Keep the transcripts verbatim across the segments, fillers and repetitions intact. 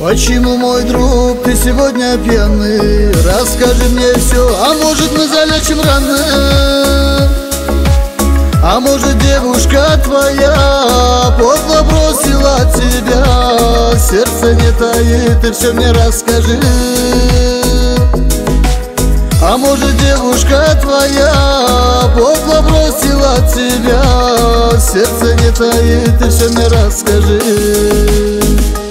Почему, мой друг, ты сегодня пьяный? Расскажи мне все, а может мы залечим раны? А может девушка твоя подло бросила тебя? Сердце не таит, ты все мне расскажи. А может девушка твоя подло бросила тебя? Сердце не таит, ты все мне расскажи.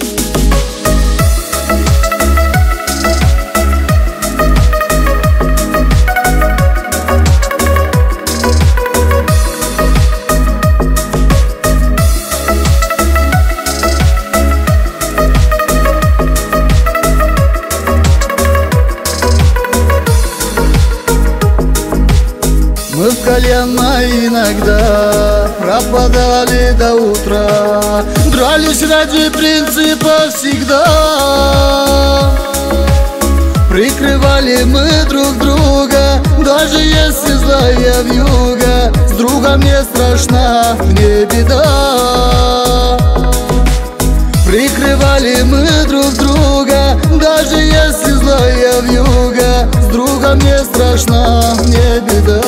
Мы в кальянно иногда пропадали до утра, дрались ради принципа всегда. Прикрывали мы друг друга, даже если злая вьюга. С другом не страшна, мне беда. Прикрывали мы друг друга, даже если злая вьюга. С другом не страшна, мне беда.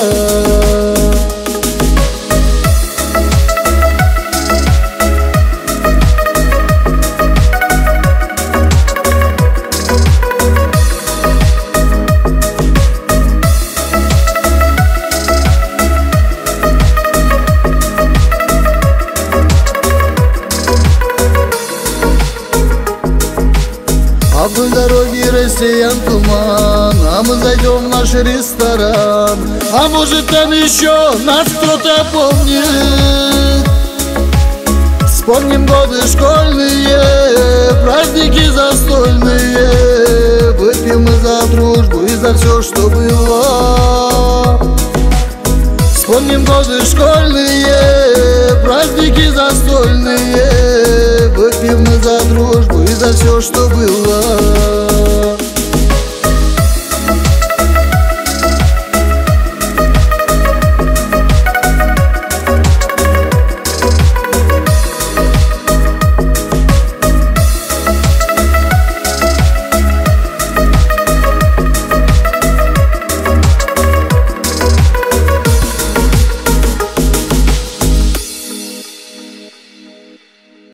А вдоль дороги россиян туман, а мы зайдем в наш ресторан. А может там еще нас кто-то помнит. Вспомним годы школьные, праздники застольные. Выпьем мы за дружбу и за все, что было. Вспомним годы школьные, праздники застольные. Выпьем мы за дружбу и за все, что было.